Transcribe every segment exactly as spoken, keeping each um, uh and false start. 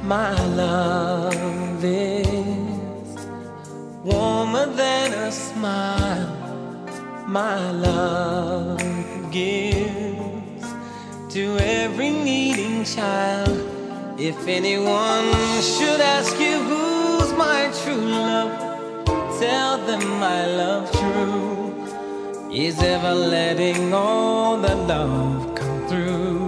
My love is warmer than a smile. My love gives to every needing child. If anyone should ask you who's my true love, tell them my love true is ever letting all the love come through.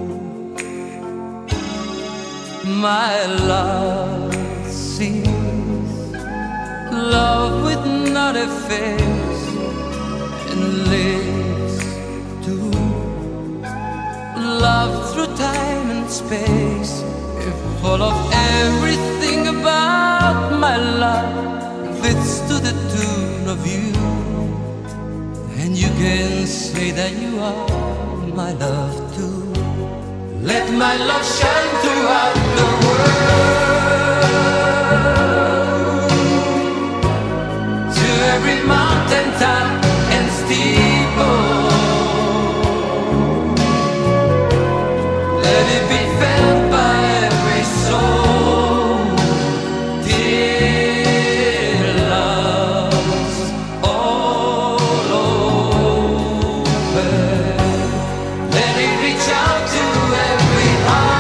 My love sees love with not a face and lives to love through time and space. If all of everything about my love fits to the tune of you, and you can say that you are my love too. Let my love shine throughout the world, to every mountain top and steeple. Let it be felt by every soul. Dear loves all over. Let it reach out to every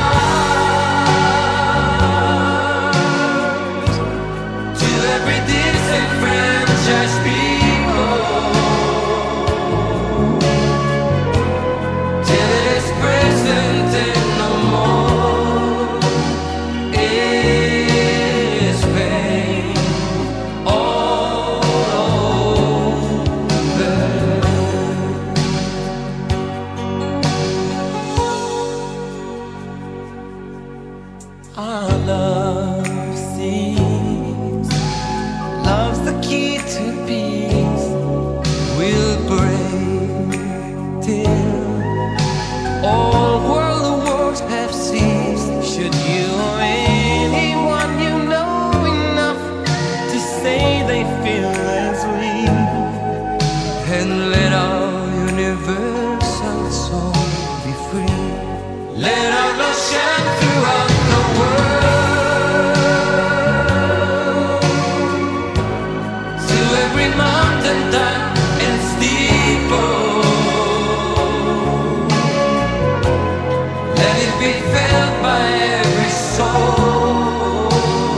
heart, to every disenfranchised people, till it is present and no more is pain all over. Our love sees love's the key to peace. We'll break till all world wars have ceased. Should you or anyone you know enough to say they feel as we, and let our universal soul be free. Let our love shine throughout the world, to every mountain top and steeple. Let it be felt by every soul.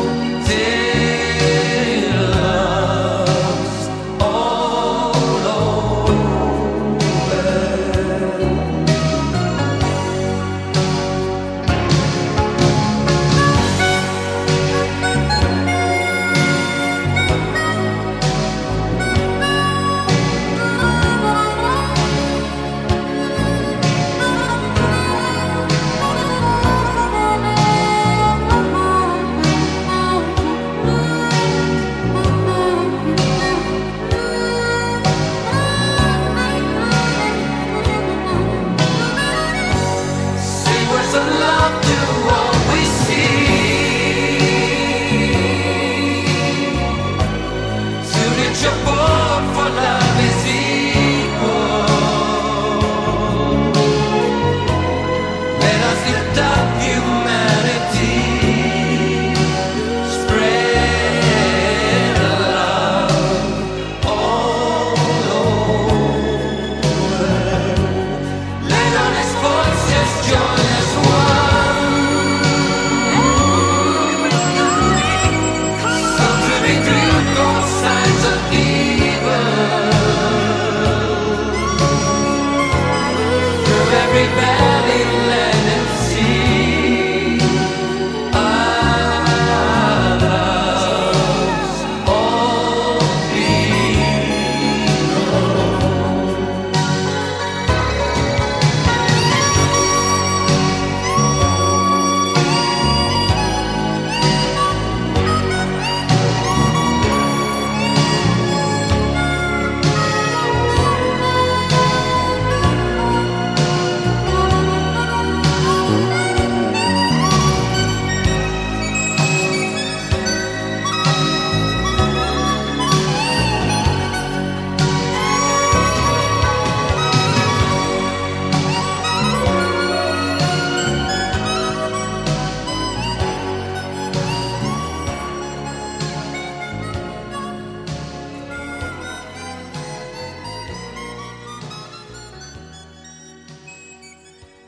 Till love's all over. Say words of love to all we see, to reach a board for love is equal. Let us lift up humanity, spread love all over. Let honest voices join